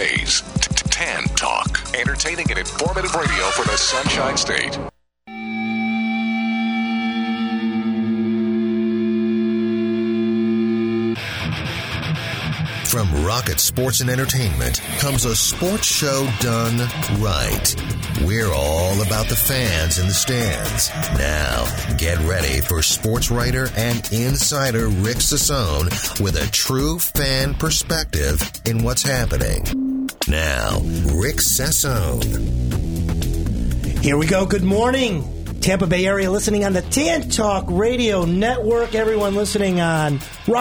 Bay's Tan Talk. Entertaining and informative radio for the Sunshine State. From Rocket Sports and Entertainment comes a sports show done right. We're all about the fans in the stands. Now, get ready for sports writer and insider Rick Sassone with a true fan perspective in what's happening. Now, Rick Sassone. Here we go. Good morning. Tampa Bay area listening on the Tan Talk Radio Network. Everyone listening on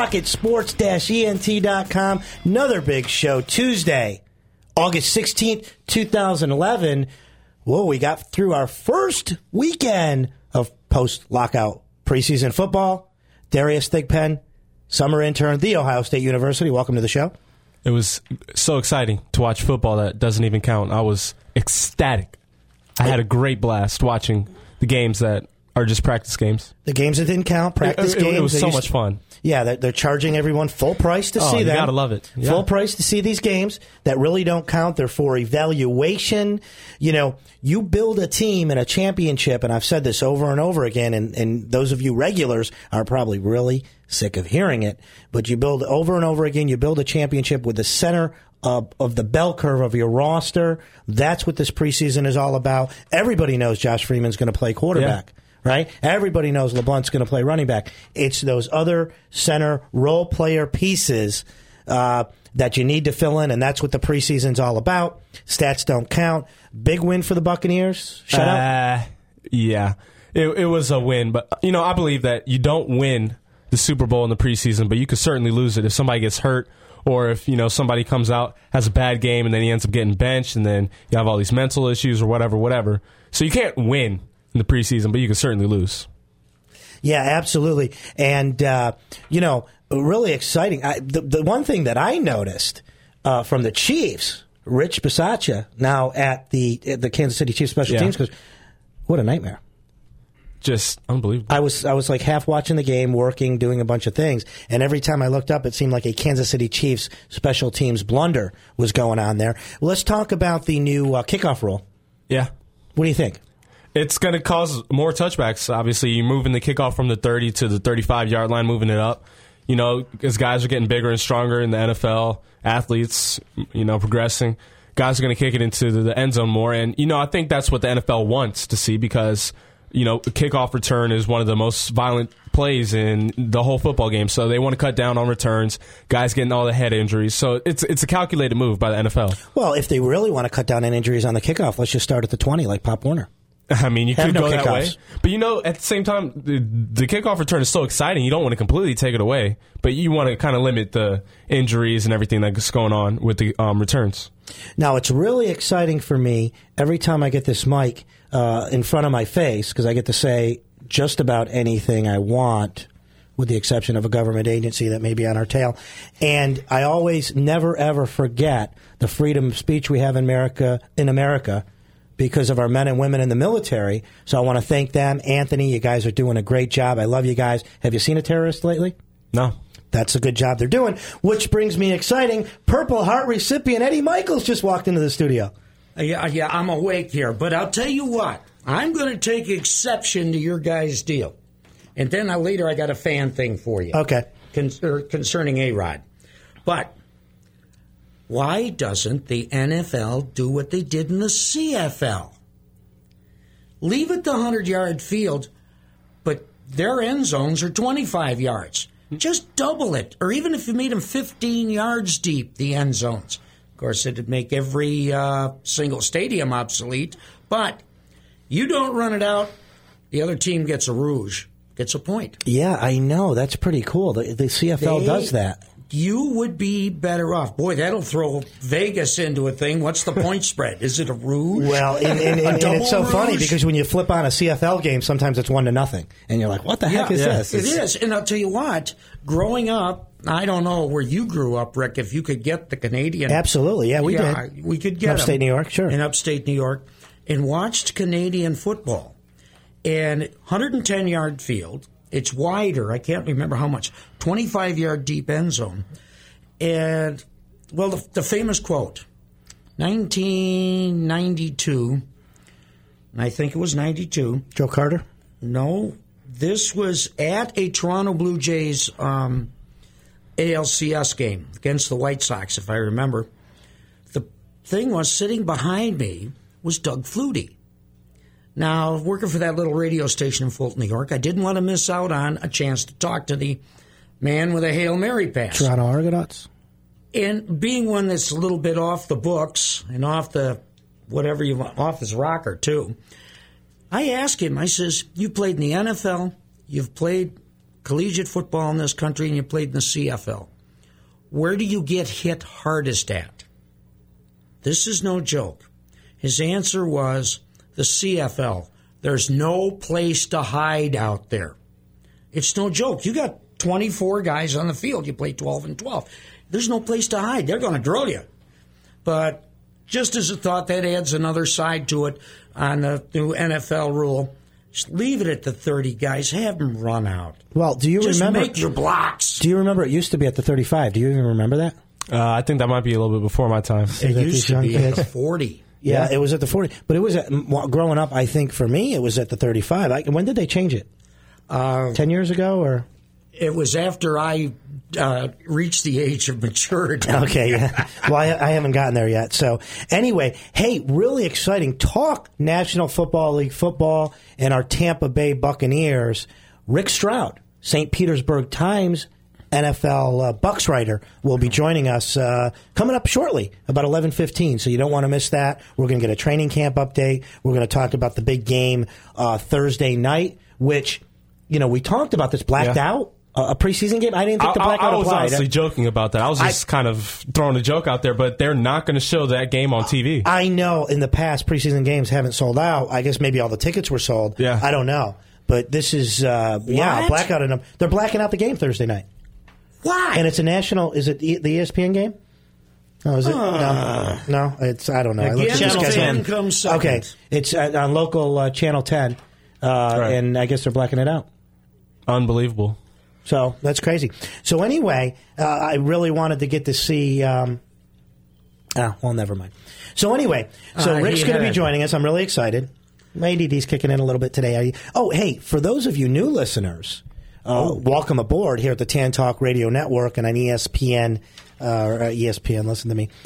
rocketsports-ent.com. Another big show. Tuesday, August 16th, 2011. Whoa, we got through our first weekend of post-lockout preseason football. Darius Thigpen, summer intern at The Ohio State University. Welcome to the show. It was so exciting to watch football that doesn't even count. I was ecstatic. I had a great blast watching the games that are just practice games. The games that didn't count, practice games. It was so much fun. Yeah, they're charging everyone full price to see them. You gotta love it. Yeah. Full price to see these games that really don't count. They're for evaluation. You know, you build a team in a championship, and I've said this over and over again, and those of you regulars are probably really sick of hearing it, but you build over and over again, you build a championship with the center of the bell curve of your roster. That's what this preseason is all about. Everybody knows Josh Freeman's going to play quarterback, right? Everybody knows LeBlunt's going to play running back. It's those other center role player pieces that you need to fill in, and that's what the preseason's all about. Stats don't count. Big win for the Buccaneers. Shut up. Yeah, it was a win, but I believe that you don't win the Super Bowl in the preseason, but you could certainly lose it if somebody gets hurt. Or if, somebody comes out, has a bad game, and then he ends up getting benched, and then you have all these mental issues or whatever. So you can't win in the preseason, but you can certainly lose. Yeah, absolutely. And, really exciting. The one thing that I noticed from the Chiefs, Rich Bisaccia, now at the Kansas City Chiefs special teams, because what a nightmare. Just unbelievable. I was like half watching the game, working, doing a bunch of things, and every time I looked up, it seemed like a Kansas City Chiefs special teams blunder was going on there. Well, let's talk about the new kickoff rule. Yeah. What do you think? It's going to cause more touchbacks. Obviously, you're moving the kickoff from the 30 to the 35-yard line, moving it up. As guys are getting bigger and stronger in the NFL, athletes, progressing, guys are going to kick it into the end zone more. And, I think that's what the NFL wants to see because the kickoff return is one of the most violent plays in the whole football game. So they want to cut down on returns, guys getting all the head injuries. So it's a calculated move by the NFL. Well, if they really want to cut down on injuries on the kickoff, let's just start at the 20 like Pop Warner. I mean, you could go that way. But, at the same time, the kickoff return is so exciting, you don't want to completely take it away. But you want to kind of limit the injuries and everything that's going on with the returns. Now, it's really exciting for me every time I get this mic in front of my face, because I get to say just about anything I want, with the exception of a government agency that may be on our tail. And I always never, ever forget the freedom of speech we have in America because of our men and women in the military. So I want to thank them. Anthony, you guys are doing a great job. I love you guys. Have you seen a terrorist lately? No. That's a good job they're doing, which brings me exciting. Purple Heart recipient Eddie Michaels just walked into the studio. Yeah, I'm awake here, but I'll tell you what. I'm going to take exception to your guys' deal. And then later I got a fan thing for you. Okay. Concerning A-Rod. But why doesn't the NFL do what they did in the CFL? Leave it the 100-yard field, but their end zones are 25 yards. Just double it. Or even if you made them 15 yards deep, the end zones. Of course, it would make every single stadium obsolete. But you don't run it out, the other team gets a rouge, gets a point. Yeah, I know. That's pretty cool. The CFL does that. You would be better off. Boy, that'll throw Vegas into a thing. What's the point spread? Is it a rouge? Well, and it's so funny because when you flip on a CFL game, sometimes it's 1-0. And you're like, what the heck is this? It is. And I'll tell you what, growing up, I don't know where you grew up, Rick, if you could get the Canadian. Absolutely. Yeah, we did. We could get upstate New York, sure. In upstate New York. And watched Canadian football. And 110-yard field. It's wider. I can't remember how much. 25-yard deep end zone. And, well, the famous quote, 1992. I think it was 92. Joe Carter? No, this was at a Toronto Blue Jays ALCS game against the White Sox, if I remember. The thing was, sitting behind me was Doug Flutie. Now, working for that little radio station in Fulton, New York, I didn't want to miss out on a chance to talk to the man with a Hail Mary pass. Toronto Argonauts? And being one that's a little bit off the books and off the whatever you want, off his rocker too, I asked him, I says, you played in the NFL, you've played collegiate football in this country, and you played in the CFL. Where do you get hit hardest at? This is no joke. His answer was the CFL. There's no place to hide out there. It's no joke. You got 24 guys on the field. You play 12 and 12. There's no place to hide. They're going to drill you. But just as a thought, that adds another side to it on the new NFL rule. Just leave it at the 30 guys. Have them run out. Well, do you remember? Just make your blocks. Do you remember it used to be at the 35? Do you even remember that? I think that might be a little bit before my time. It used to be at the 40. Yeah, it was at the 40. But it was growing up, I think, for me, it was at the 35. When did they change it? 10 years ago? Or it was after I reached the age of maturity. Okay, yeah. Well, I haven't gotten there yet. So anyway, hey, really exciting. Talk National Football League football and our Tampa Bay Buccaneers. Rick Stroud, St. Petersburg Times NFL Bucks writer, will be joining us coming up shortly, about 11:15. So you don't want to miss that. We're going to get a training camp update. We're going to talk about the big game Thursday night, which, we talked about this blacked out. A preseason game? I didn't think the blackout I was applied. honestly joking about that. I was just kind of throwing a joke out there, but they're not going to show that game on TV. I know in the past preseason games haven't sold out. I guess maybe all the tickets were sold. Yeah. I don't know. But this is, a blackout. They're blacking out the game Thursday night. Why? And it's a national, is it the ESPN game? Oh, is it? No, it's, I don't know. Again, Channel 10 comes second. Okay, it's on local Channel 10, Right. and I guess they're blacking it out. Unbelievable. So that's crazy. So anyway, I really wanted to get to see. Well, never mind. So anyway, Rick's going to be joining us. I'm really excited. My ADD's kicking in a little bit today. Oh, hey, for those of you new listeners, welcome aboard here at the Tan Talk Radio Network and on ESPN. ESPN, listen to me.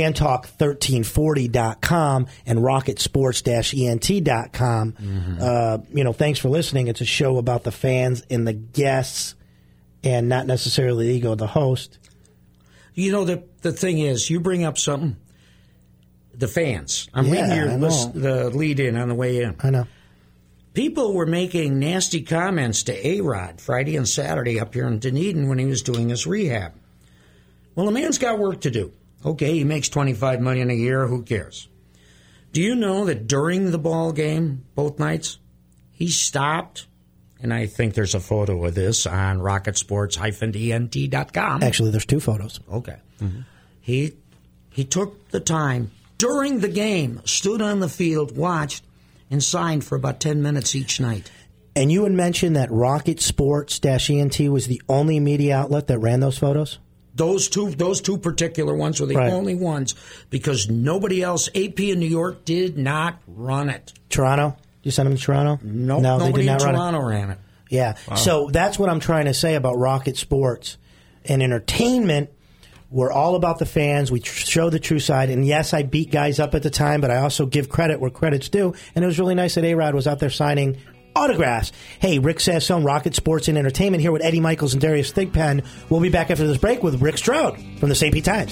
TanTalk1340.com and RocketSports-ENT.com. Mm-hmm. Thanks for listening. It's a show about the fans and the guests, and not necessarily the ego of the host. The thing is, you bring up something. The fans. I'm reading the lead in on the way in. I know. People were making nasty comments to A-Rod Friday and Saturday up here in Dunedin when he was doing his rehab. Well, the man's got work to do. Okay, he makes $25 million a year. Who cares? Do you know that during the ball game, both nights, he stopped? And I think there's a photo of this on RocketSports-ENT.com. Actually, there's two photos. Okay. Mm-hmm. He took the time during the game, stood on the field, watched, and signed for about 10 minutes each night. And you had mentioned that RocketSports-ENT was the only media outlet that ran those photos? Those two particular ones were the only ones because nobody else, AP in New York, did not run it. Toronto? You sent them to Toronto? No, they nobody did not in Toronto ran it. Yeah. Wow. So that's what I'm trying to say about Rocket Sports and entertainment. We're all about the fans. We show the true side. And yes, I beat guys up at the time, but I also give credit where credit's due. And it was really nice that A-Rod was out there signing autographs. Hey, Rick Sassone, Rocket Sports and Entertainment here with Eddie Michaels and Darius Thigpen. We'll be back after this break with Rick Stroud from the St. Pete Times.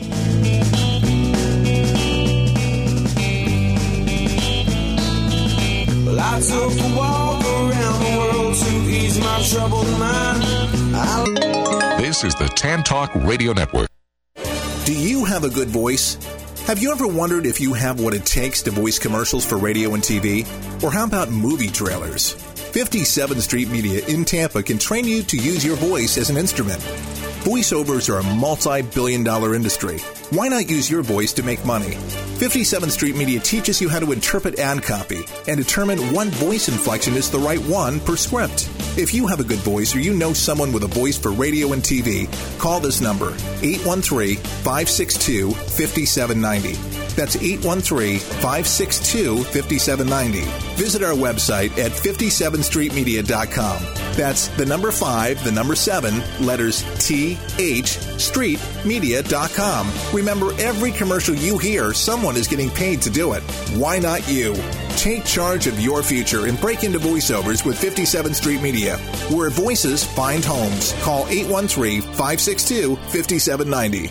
Well, I took a walk around the world to ease my troubled mind. This is the Tan Talk Radio Network. Do you have a good voice? Have you ever wondered if you have what it takes to voice commercials for radio and TV? Or how about movie trailers? 57th Street Media in Tampa can train you to use your voice as an instrument. Voiceovers are a multi-billion-dollar industry. Why not use your voice to make money? 57th Street Media teaches you how to interpret ad copy and determine what voice inflection is the right one per script. If you have a good voice or you know someone with a voice for radio and TV, call this number, 813-562-5790. That's 813-562-5790. Visit our website at 57streetmedia.com. That's the number 5, the number 7, letters TH, streetmedia.com. Remember, every commercial you hear, someone is getting paid to do it. Why not you? Take charge of your future and break into voiceovers with 57 Street Media, where voices find homes. Call 813-562-5790.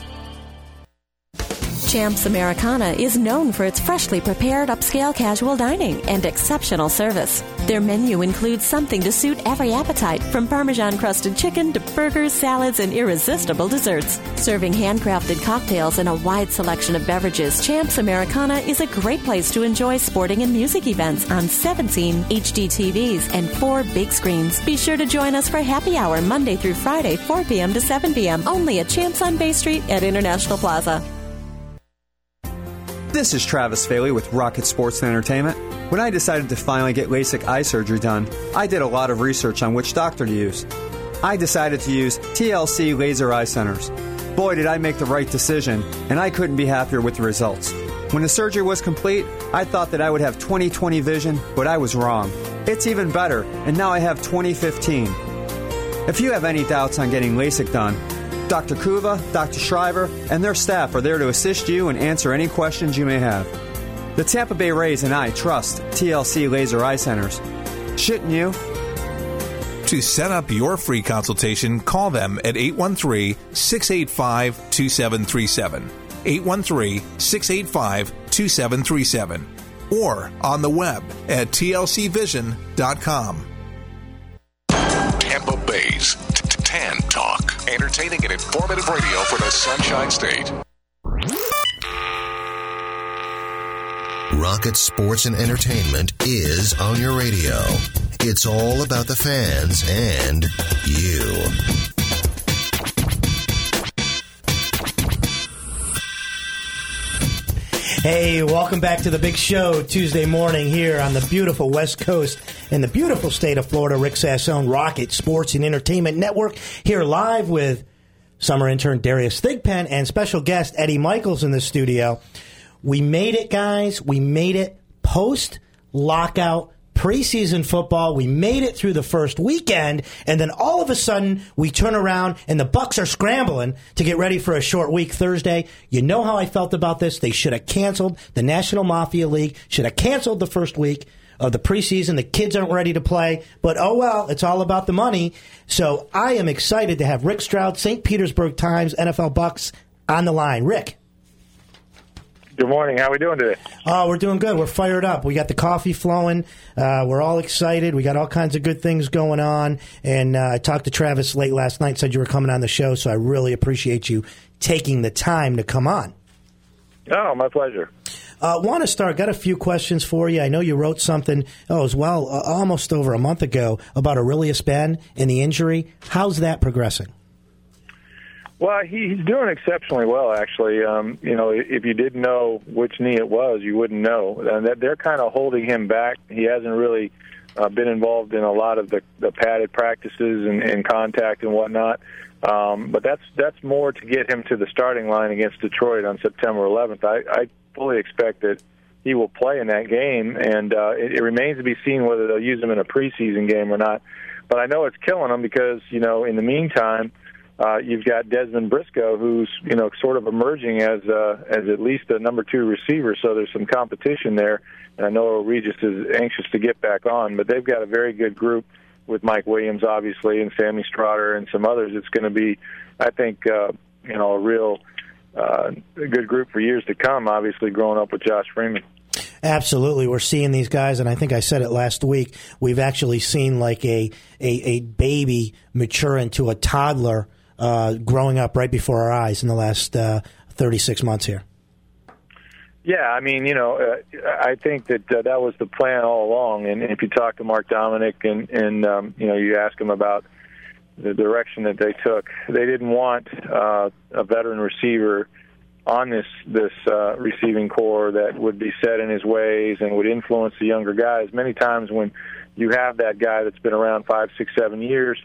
Champs Americana is known for its freshly prepared upscale casual dining and exceptional service. Their menu includes something to suit every appetite, from Parmesan-crusted chicken to burgers, salads, and irresistible desserts. Serving handcrafted cocktails and a wide selection of beverages, Champs Americana is a great place to enjoy sporting and music events on 17 HD TVs and 4 big screens. Be sure to join us for happy hour Monday through Friday, 4 p.m. to 7 p.m. only at Champs on Bay Street at International Plaza. This is Travis Faley with Rocket Sports and Entertainment. When I decided to finally get LASIK eye surgery done, I did a lot of research on which doctor to use. I decided to use TLC Laser Eye Centers. Boy, did I make the right decision, and I couldn't be happier with the results. When the surgery was complete, I thought that I would have 20/20 vision, but I was wrong. It's even better, and now I have 20/15. If you have any doubts on getting LASIK done, Dr. Kuva, Dr. Shriver, and their staff are there to assist you and answer any questions you may have. The Tampa Bay Rays and I trust TLC Laser Eye Centers. Shouldn't you? To set up your free consultation, call them at 813-685-2737. 813-685-2737. Or on the web at tlcvision.com. Tampa Bay's Tan Talk. Entertaining and informative radio for the Sunshine State. Rocket Sports and Entertainment is on your radio. It's all about the fans and you. Hey, welcome back to the big show Tuesday morning here on the beautiful West Coast in the beautiful state of Florida. Rick Sassone, Rocket Sports and Entertainment Network, here live with summer intern Darius Thigpen and special guest Eddie Michaels in the studio. We made it, guys. We made it post-lockout preseason football. We made it through the first weekend, and then all of a sudden we turn around and the Bucs are scrambling to get ready for a short week Thursday. You know how I felt about this. They should have canceled the National Mafia League, should have canceled the first week of the preseason. The kids aren't ready to play, but oh well, it's all about the money. So I am excited to have Rick Stroud, St. Petersburg Times, NFL Bucs on the line. Rick. Good morning. How are we doing today? Oh, we're doing good. We're fired up. We got the coffee flowing. We're all excited. We got all kinds of good things going on. And I talked to Travis late last night, said you were coming on the show, so I really appreciate you taking the time to come on. Oh, my pleasure. Want to start, got a few questions for you. I know you wrote something, almost over a month ago about Aurelius Ben and the injury. How's that progressing? Well, he's doing exceptionally well, actually. If you didn't know which knee it was, you wouldn't know. And they're kind of holding him back. He hasn't really been involved in a lot of the padded practices and contact and whatnot. But that's more to get him to the starting line against Detroit on September 11th. I fully expect that he will play in that game, and it remains to be seen whether they'll use him in a preseason game or not. But I know it's killing him because, in the meantime, you've got Desmond Briscoe, who's sort of emerging as at least a number 2 receiver. So there's some competition there, and I know Regis is anxious to get back on. But they've got a very good group with Mike Williams, obviously, and Sammy Strotter and some others. It's going to be, I think, a real good group for years to come. Obviously, growing up with Josh Freeman. Absolutely. We're seeing these guys, and I think I said it last week, we've actually seen like a baby mature into a toddler growing up right before our eyes in the last 36 months here. Yeah, I mean, I think that that was the plan all along. And if you talk to Mark Dominic and you ask him about the direction that they took, they didn't want a veteran receiver on this receiving core that would be set in his ways and would influence the younger guys. Many times when you have that guy that's been around 5, 6, 7 years,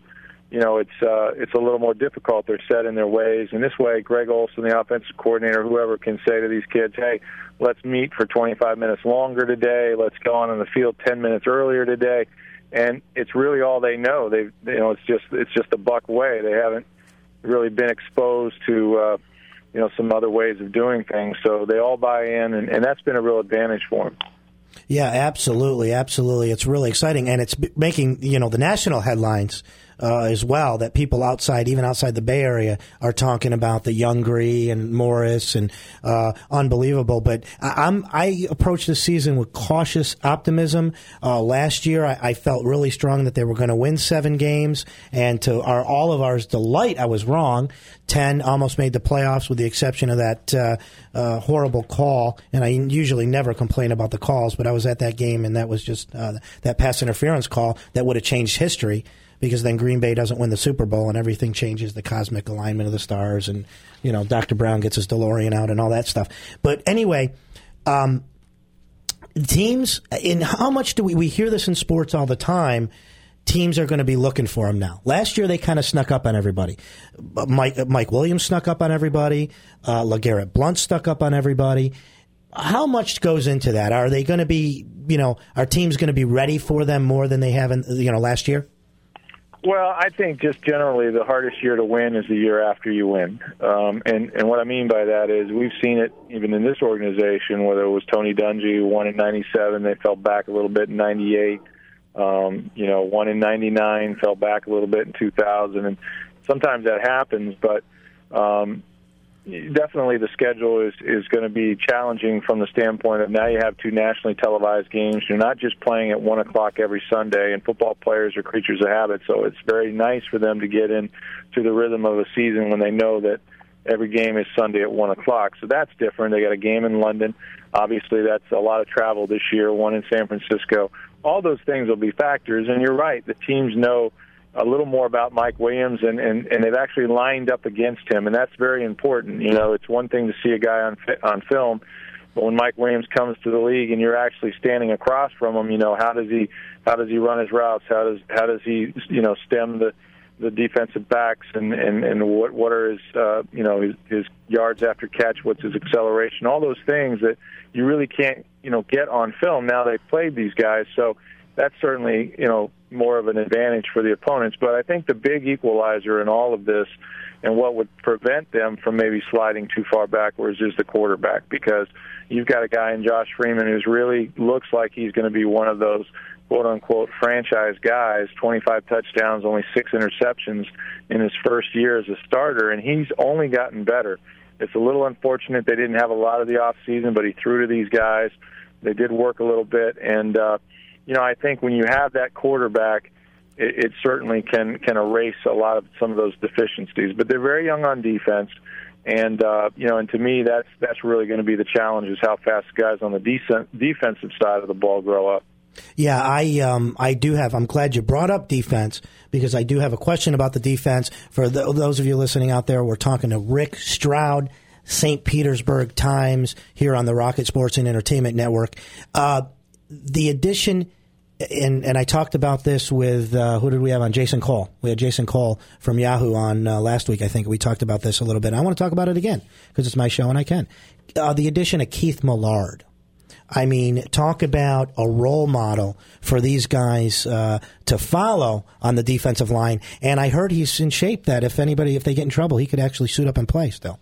it's a little more difficult. They're set in their ways. And this way, Greg Olson, the offensive coordinator, whoever, can say to these kids, hey, let's meet for 25 minutes longer today. Let's go on the field 10 minutes earlier today. And it's really all they know. It's just a Buck way. They haven't really been exposed to some other ways of doing things. So they all buy in, and that's been a real advantage for them. Yeah, absolutely. It's really exciting, and it's making the national headlines as well, that people even outside the Bay Area, are talking about the Youngry and Morris, and unbelievable. But I approached the season with cautious optimism. Last year, I felt really strong that they were going to win 7 games, and to all of ours delight, I was wrong. 10 almost made the playoffs, with the exception of that horrible call. And I usually never complain about the calls, but I was at that game, and that was just that pass interference call that would have changed history, because then Green Bay doesn't win the Super Bowl and everything changes, the cosmic alignment of the stars, and Dr. Brown gets his DeLorean out and all that stuff. But anyway, teams, in how much do we hear this in sports all the time? Teams are going to be looking for him now. Last year, they kind of snuck up on everybody. Mike Williams snuck up on everybody. LeGarrette Blount snuck up on everybody. How much goes into that? Are they going to be, are teams going to be ready for them more than they have in, last year? Well, I think just generally the hardest year to win is the year after you win. And what I mean by that is we've seen it even in this organization, whether it was Tony Dungy, who won in 97, they fell back a little bit in 98. Won in 99, fell back a little bit in 2000. And sometimes that happens, but definitely the schedule is going to be challenging from the standpoint of now you have 2 nationally televised games. You're not just playing at 1 o'clock every Sunday, and football players are creatures of habit, so it's very nice for them to get into the rhythm of a season when they know that every game is Sunday at 1 o'clock. So that's different. They got a game in London. Obviously, that's a lot of travel this year, one in San Francisco. All those things will be factors, and you're right. The teams know a little more about Mike Williams, and they've actually lined up against him, and that's very important. It's one thing to see a guy on film, but when Mike Williams comes to the league and you're actually standing across from him, how does he run his routes? How does he stem the defensive backs, and what are his yards after catch? What's his acceleration? All those things that you really can't get on film. Now they've played these guys, so that's certainly more of an advantage for the opponents. But I think the big equalizer in all of this, and what would prevent them from maybe sliding too far backwards, is the quarterback, because you've got a guy in Josh Freeman who's really looks like he's going to be one of those quote-unquote franchise guys, 25 touchdowns, only 6 interceptions in his first year as a starter, and he's only gotten better. It's a little unfortunate they didn't have a lot of the offseason, but he threw to these guys. They did work a little bit, and I think when you have that quarterback, it certainly can erase some of those deficiencies. But they're very young on defense, and and to me, that's really going to be the challenge, is how fast guys on the defensive side of the ball grow up. Yeah, I do have. I'm glad you brought up defense, because I do have a question about the defense. For those of you listening out there, we're talking to Rick Stroud, St. Petersburg Times, here on the Rocket Sports and Entertainment Network. The addition, and I talked about this with, who did we have on? Jason Cole. We had Jason Cole from Yahoo on last week, I think. We talked about this a little bit. I want to talk about it again, because it's my show and I can. The addition of Keith Millard. I mean, talk about a role model for these guys to follow on the defensive line. And I heard he's in shape that if they get in trouble, he could actually suit up and play still.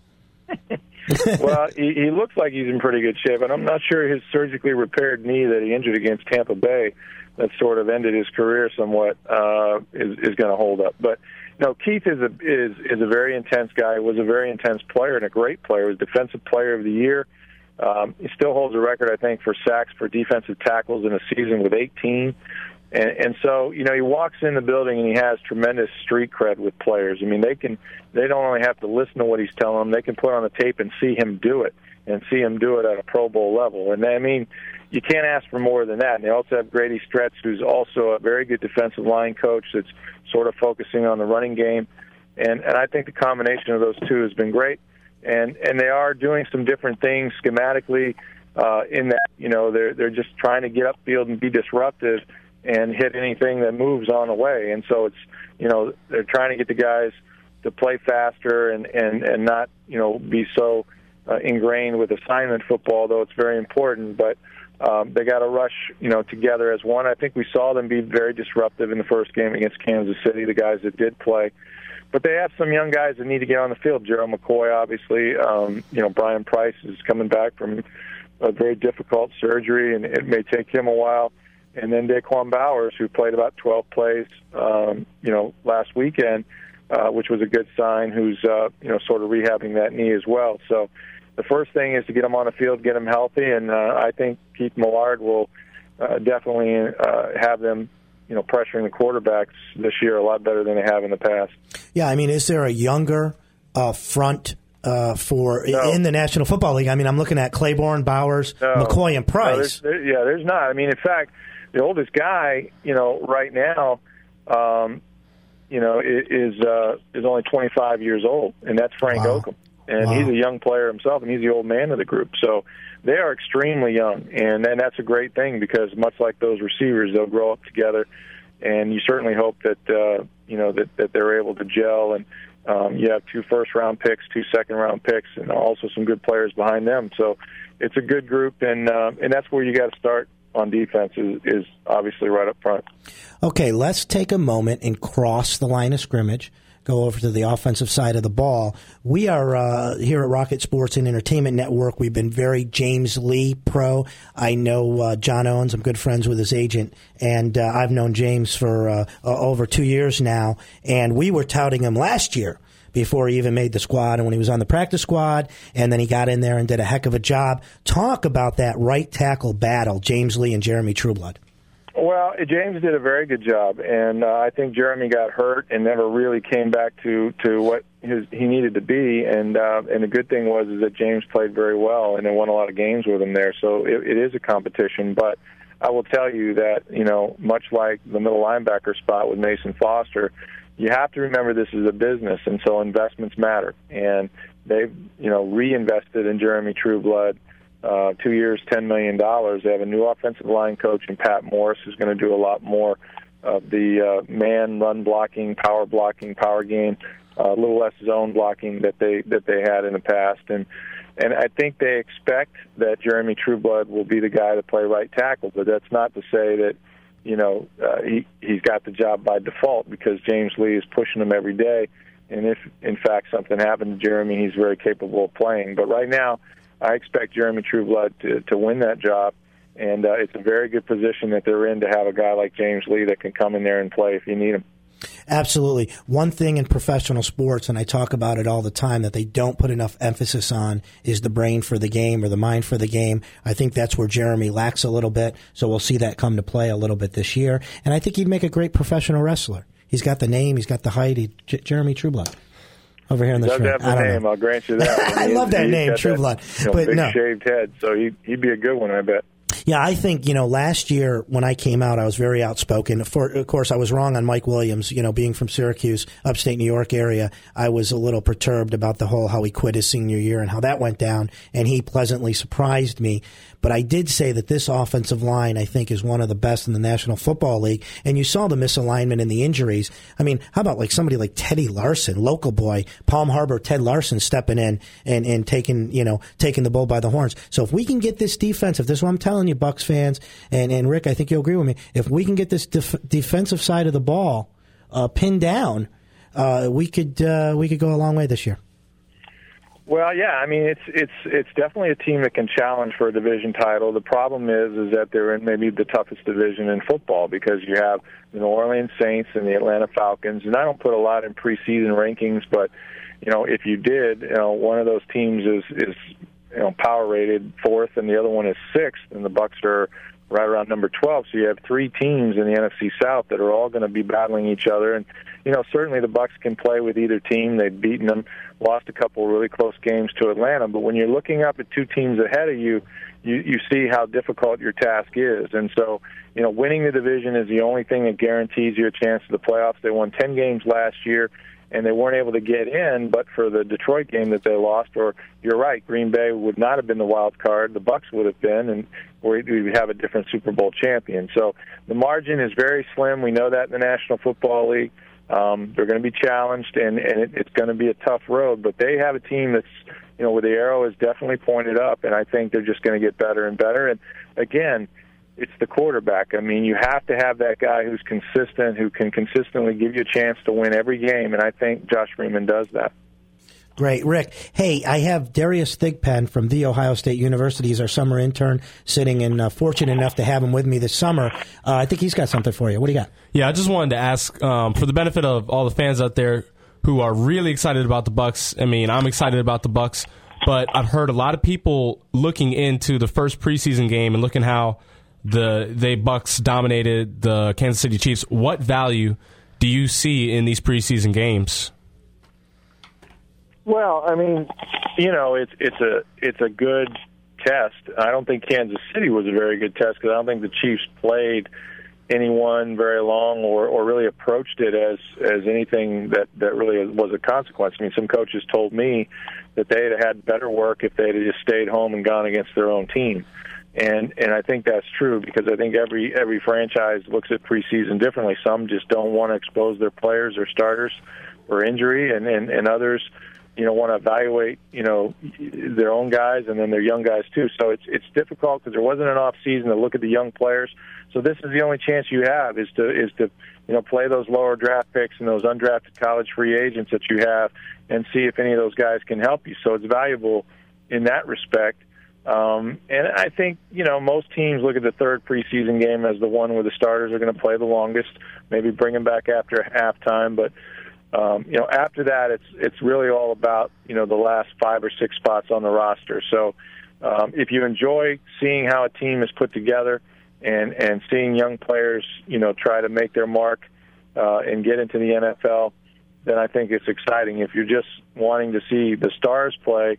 Well, he looks like he's in pretty good shape, and I'm not sure his surgically repaired knee that he injured against Tampa Bay, that sort of ended his career somewhat, is going to hold up. But Keith is a very intense guy. Was a very intense player and a great player. He was Defensive Player of the Year. He still holds a record, I think, for sacks for defensive tackles in a season with 18. And so, he walks in the building and he has tremendous street cred with players. I mean, they don't only have to listen to what he's telling them, they can put on the tape and see him do it, and see him do it at a Pro Bowl level. And I mean, you can't ask for more than that. And they also have Grady Stretch, who's also a very good defensive line coach that's sort of focusing on the running game. And I think the combination of those two has been great. And they are doing some different things schematically in that, they're just trying to get upfield and be disruptive. and hit anything that moves on the way. And so it's, they're trying to get the guys to play faster and not, be so ingrained with assignment football, though it's very important. But they got to rush, together as one. I think we saw them be very disruptive in the first game against Kansas City, the guys that did play. But they have some young guys that need to get on the field. Gerald McCoy, obviously. Brian Price is coming back from a very difficult surgery, and it may take him a while. And then Daquan Bowers, who played about 12 plays, last weekend, which was a good sign, who's, sort of rehabbing that knee as well. So the first thing is to get him on the field, get him healthy, and I think Keith Millard will definitely have them, pressuring the quarterbacks this year a lot better than they have in the past. Yeah, I mean, is there a younger front in the National Football League? I mean, I'm looking at Claiborne, Bowers, McCoy, and Price. No, there's not. I mean, in fact, the oldest guy, right now, is only 25 years old, and that's Frank Oakham. And he's a young player himself, and he's the old man of the group. So they are extremely young, and that's a great thing because much like those receivers, they'll grow up together, and you certainly hope that that they're able to gel. And you have 2 first-round picks, 2 second-round picks, and also some good players behind them. So it's a good group, and that's where you got to start on defense is obviously right up front. Okay, let's take a moment and cross the line of scrimmage. Go over to the offensive side of the ball. We are here at Rocket Sports and Entertainment Network. We've been very James Lee pro. I know John Owens. I'm good friends with his agent, and I've known James for over 2 years now. And we were touting him last year before he even made the squad and when he was on the practice squad, and then he got in there and did a heck of a job. Talk about that right tackle battle, James Lee and Jeremy Trueblood. Well, James did a very good job, and I think Jeremy got hurt and never really came back to what he needed to be. And the good thing was that James played very well, and they won a lot of games with him there. So it is a competition. But I will tell you that much like the middle linebacker spot with Mason Foster, you have to remember this is a business, and so investments matter. And they've reinvested in Jeremy Trueblood. 2 years, $10 million. They have a new offensive line coach in Pat Morris who's going to do a lot more of the man run blocking, power game, a little less zone blocking that they had in the past. And I think they expect that Jeremy Trueblood will be the guy to play right tackle, but that's not to say that he's got the job by default because James Lee is pushing him every day. And if, in fact, something happened to Jeremy, he's very capable of playing. But right now, I expect Jeremy Trueblood to win that job, and it's a very good position that they're in to have a guy like James Lee that can come in there and play if you need him. Absolutely. One thing in professional sports, and I talk about it all the time, that they don't put enough emphasis on is the brain for the game or the mind for the game. I think that's where Jeremy lacks a little bit, so we'll see that come to play a little bit this year. And I think he'd make a great professional wrestler. He's got the name, he's got the height. Jeremy Trueblood. Over here in the show. Does have the name, I'll grant you that. I love that name, Trueblood. But big shaved head, so he'd be a good one, I bet. Yeah, I think, last year when I came out, I was very outspoken. Of course, I was wrong on Mike Williams, being from Syracuse, upstate New York area. I was a little perturbed about the whole how he quit his senior year and how that went down, and he pleasantly surprised me. But I did say that this offensive line, I think, is one of the best in the National Football League. And you saw the misalignment and the injuries. I mean, how about somebody like Teddy Larson, local boy, Palm Harbor, Ted Larson stepping in and taking the bull by the horns. So if we can get this defense, if this is what I'm telling you, Bucs fans, and Rick, I think you'll agree with me, if we can get this defensive side of the ball pinned down, we could go a long way this year. Well, yeah, I mean, it's definitely a team that can challenge for a division title. The problem is that they're in maybe the toughest division in football because you have the New Orleans Saints and the Atlanta Falcons. And I don't put a lot in preseason rankings, but if you did, one of those teams is power rated 4th and the other one is 6th, and the Bucs are right around number 12. So you have 3 teams in the NFC South that are all going to be battling each other. And certainly the Bucs can play with either team. They've beaten them, lost a couple of really close games to Atlanta. But when you're looking up at 2 teams ahead of you, you see how difficult your task is. And so, winning the division is the only thing that guarantees you a chance to the playoffs. They won 10 games last year, and they weren't able to get in, but for the Detroit game that they lost. Or you're right, Green Bay would not have been the wild card. The Bucs would have been, and we would have a different Super Bowl champion. So the margin is very slim. We know that in the National Football League. They're going to be challenged, and it's going to be a tough road. But they have a team that's, where the arrow is definitely pointed up, and I think they're just going to get better and better. And again, it's the quarterback. I mean, you have to have that guy who's consistent, who can consistently give you a chance to win every game, and I think Josh Freeman does that. Great. Rick, hey, I have Darius Thigpen from The Ohio State University. He's our summer intern, sitting and fortunate enough to have him with me this summer. I think he's got something for you. What do you got? Yeah, I just wanted to ask, for the benefit of all the fans out there who are really excited about the Bucs. I mean, I'm excited about the Bucs, but I've heard a lot of people looking into the first preseason game and looking how the Bucs dominated the Kansas City Chiefs. What value do you see in these preseason games? Well, I mean, it's a good test. I don't think Kansas City was a very good test because I don't think the Chiefs played anyone very long or really approached it as anything that really was a consequence. I mean, some coaches told me that they'd have had better work if they'd have just stayed home and gone against their own team. And I think that's true because I think every franchise looks at preseason differently. Some just don't want to expose their players or starters for injury, and others, want to evaluate, their own guys and then their young guys too. So it's difficult because there wasn't an off season to look at the young players. So this is the only chance you have is to play those lower draft picks and those undrafted college free agents that you have and see if any of those guys can help you. So it's valuable in that respect. And I think, most teams look at the third preseason game as the one where the starters are going to play the longest, maybe bring them back after halftime. But, after that, it's really all about, the last 5 or 6 spots on the roster. So if you enjoy seeing how a team is put together and seeing young players, try to make their mark and get into the NFL, then I think it's exciting. If you're just wanting to see the stars play,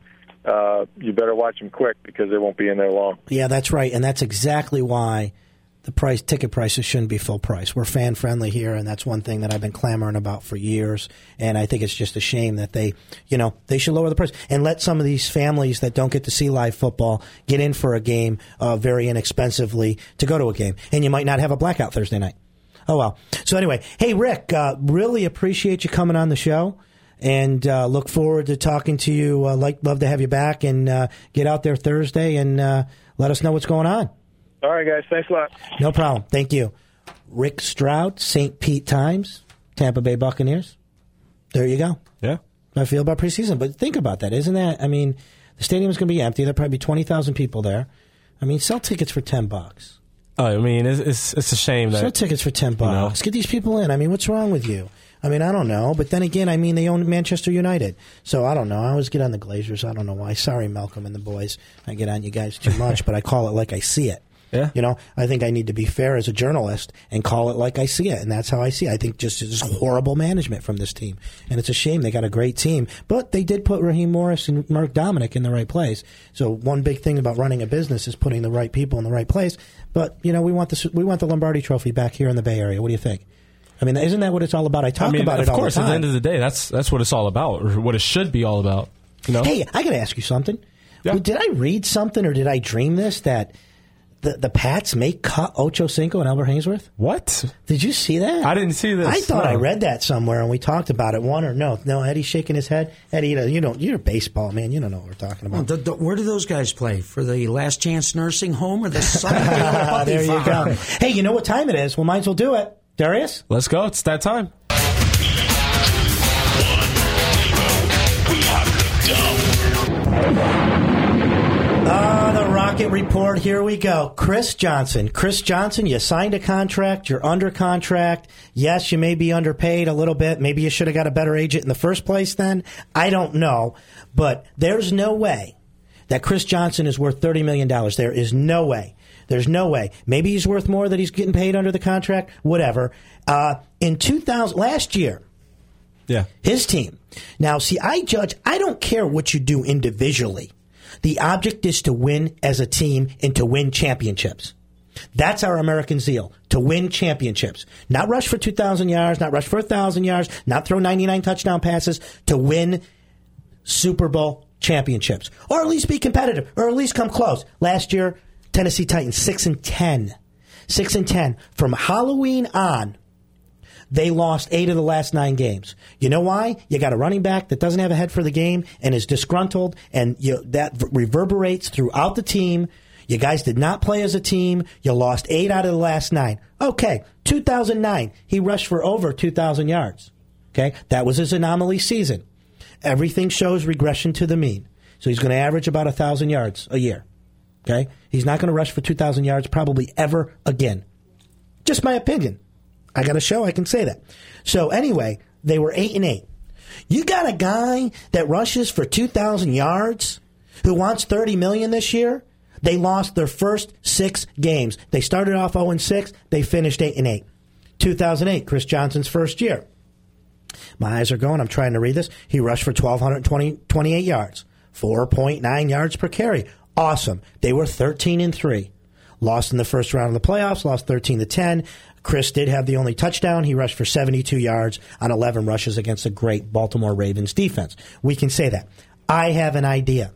you better watch them quick because they won't be in there long. Yeah, that's right, and that's exactly why the ticket prices shouldn't be full price. We're fan friendly here, and that's one thing that I've been clamoring about for years. And I think it's just a shame that they should lower the price and let some of these families that don't get to see live football get in for a game very inexpensively to go to a game, and you might not have a blackout Thursday night. Oh well. So anyway, hey Rick, really appreciate you coming on the show. And look forward to talking to you. Love to have you back and get out there Thursday and let us know what's going on. All right, guys. Thanks a lot. No problem. Thank you. Rick Stroud, St. Pete Times, Tampa Bay Buccaneers. There you go. Yeah. I feel about preseason. But think about that. Isn't that, I mean, the stadium's going to be empty. There'll probably be 20,000 people there. I mean, sell tickets for $10. I mean, it's a shame that... Sell tickets for $10. Get these people in. I mean, what's wrong with you? I mean, I don't know. But then again, I mean, they own Manchester United. So I don't know. I always get on the Glazers. I don't know why. Sorry, Malcolm and the boys. I get on you guys too much, but I call it like I see it. Yeah. I think I need to be fair as a journalist and call it like I see it, and that's how I see it. I think just horrible management from this team, and it's a shame. They got a great team, but they did put Raheem Morris and Mark Dominic in the right place. So one big thing about running a business is putting the right people in the right place. But we want the Lombardi Trophy back here in the Bay Area. What do you think? I mean, isn't that what it's all about? I talk about it all the time. Of course, at the end of the day, that's what it's all about, or what it should be all about. Hey, I got to ask you something. Yeah. Did I read something, or did I dream this, that the Pats may cut Ocho Cinco and Albert Hainsworth? What? Did you see that? I didn't see this. I thought I read that somewhere, and we talked about it. No, Eddie's shaking his head. Eddie, you're a baseball man. You don't know what we're talking about. Where do those guys play? For the Last Chance Nursing Home or the Sunnydale Puppy There you Farm? go. Hey, you know what time it is? Well, might as well do it. Darius? Let's go. It's that time. The Rocket Report. Here we go. Chris Johnson, you signed a contract. You're under contract. Yes, you may be underpaid a little bit. Maybe you should have got a better agent in the first place then. I don't know. But there's no way that Chris Johnson is worth $30 million. There is no way. There's no way. Maybe he's worth more that he's getting paid under the contract. Whatever. In 2000, last year, his team. Now, see, I don't care what you do individually. The object is to win as a team and to win championships. That's our American zeal, to win championships. Not rush for 2,000 yards, not rush for 1,000 yards, not throw 99 touchdown passes, to win Super Bowl championships. Or at least be competitive, or at least come close. Last year, Tennessee Titans, 6-10. 6-10. From Halloween on, they lost 8 of the last 9 games. You know why? You got a running back that doesn't have a head for the game and is disgruntled, and that reverberates throughout the team. You guys did not play as a team. You lost 8 out of the last 9. Okay, 2009, he rushed for over 2,000 yards. Okay, that was his anomaly season. Everything shows regression to the mean. So he's going to average about 1,000 yards a year. Okay, he's not going to rush for 2,000 yards probably ever again. Just my opinion. I got a show, I can say that. So anyway, they were 8-8. You got a guy that rushes for 2,000 yards who wants $30 million this year? They lost their first 6 games. They started off 0-6. They finished 8-8. 2008, Chris Johnson's first year. My eyes are going. I'm trying to read this. He rushed for 1,228 yards, 4.9 yards per carry. Awesome. They were 13-3. Lost in the first round of the playoffs. Lost 13-10. Chris did have the only touchdown. He rushed for 72 yards on 11 rushes against a great Baltimore Ravens defense. We can say that. I have an idea.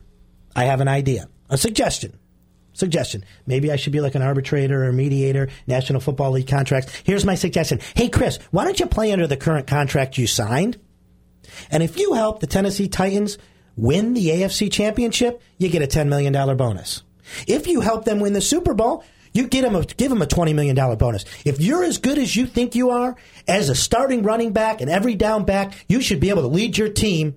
A suggestion. Maybe I should be like an arbitrator or mediator, National Football League contracts. Here's my suggestion. Hey, Chris, why don't you play under the current contract you signed? And if you help the Tennessee Titans win the AFC Championship, you get a $10 million bonus. If you help them win the Super Bowl, you give them a $20 million bonus. If you're as good as you think you are, as a starting running back and every down back, you should be able to lead your team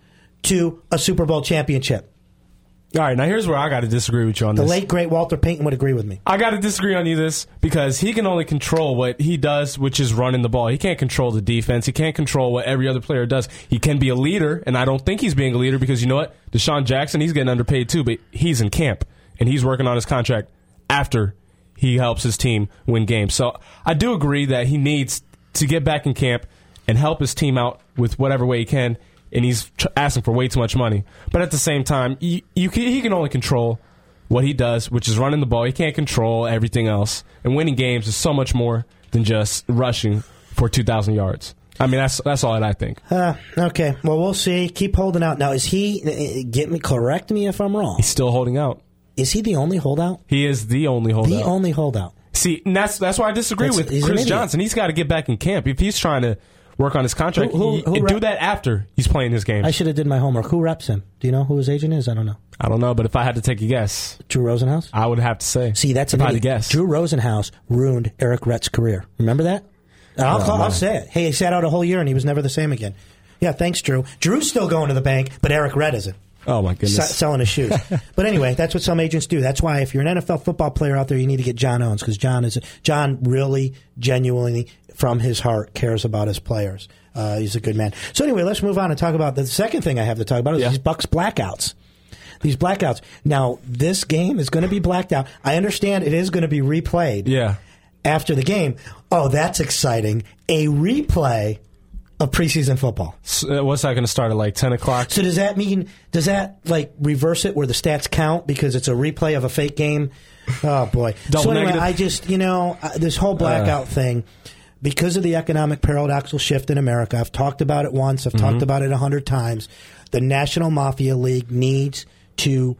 to a Super Bowl championship. All right, now here's where I got to disagree with you on this. The late, great Walter Payton would agree with me. I got to disagree on you this because he can only control what he does, which is running the ball. He can't control the defense. He can't control what every other player does. He can be a leader, and I don't think he's being a leader because you know what? Deshaun Jackson, he's getting underpaid too, but he's in camp, and he's working on his contract after he helps his team win games. So I do agree that he needs to get back in camp and help his team out with whatever way he can. And he's asking for way too much money. But at the same time, he can only control what he does, which is running the ball. He can't control everything else. And winning games is so much more than just rushing for 2,000 yards. I mean, that's all that I think. Okay, well, we'll see. Keep holding out. Now, is he, correct me if I'm wrong. He's still holding out. Is he the only holdout? He is the only holdout. The only holdout. See, and that's why I disagree with Chris Johnson. He's got to get back in camp. If he's trying to work on his contract, who do that after he's playing his game. I should have did my homework. Who reps him? Do you know who his agent is? I don't know. I don't know, but if I had to take a guess, Drew Rosenhaus? I would have to say. See, that's a guess. Drew Rosenhaus ruined Eric Rett's career. Remember that? I'll say it. Hey, he sat out a whole year and he was never the same again. Yeah, thanks, Drew. Drew's still going to the bank, but Eric Rett isn't. Oh, my goodness. Selling his shoes. But anyway, that's what some agents do. That's why if you're an NFL football player out there, you need to get John Owens, because John really, genuinely, from his heart, cares about his players. He's a good man. So anyway, let's move on and talk about the second thing I have to talk about is these Bucs blackouts. These blackouts. Now, this game is going to be blacked out. I understand it is going to be replayed after the game. Oh, that's exciting. A replay of preseason football. So what's that going to start at like 10 o'clock? So does that like reverse it where the stats count because it's a replay of a fake game? Oh, boy. So anyway, I just, this whole blackout thing, because of the economic paradoxical shift in America, I've talked about it once, I've talked about it 100 times, the National Mafia League needs to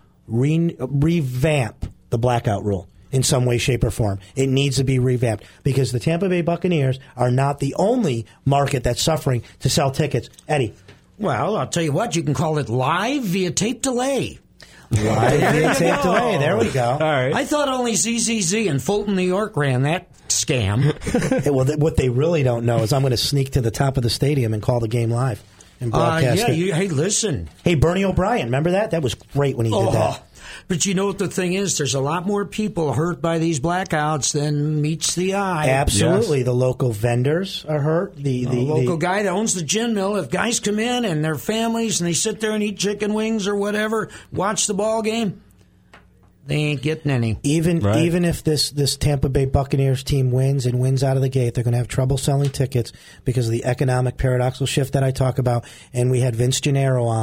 revamp the blackout rule in some way, shape, or form. It needs to be revamped because the Tampa Bay Buccaneers are not the only market that's suffering to sell tickets. Eddie. Well, I'll tell you what, you can call it live via tape delay. Live via tape delay. There we go. All right. I thought only ZZZ in Fulton, New York ran that scam. Well, what they really don't know is I'm going to sneak to the top of the stadium and call the game live and broadcast it. Hey, listen. Hey, Bernie O'Brien, remember that? That was great when he did that. But you know what the thing is? There's a lot more people hurt by these blackouts than meets the eye. Absolutely. Yes. The local vendors are hurt. The local guy that owns the gin mill, if guys come in and their families and they sit there and eat chicken wings or whatever, watch the ball game, they ain't getting any. Even if this Tampa Bay Buccaneers team wins and wins out of the gate, they're going to have trouble selling tickets because of the economic paradoxical shift that I talk about. And we had Vince Gennaro on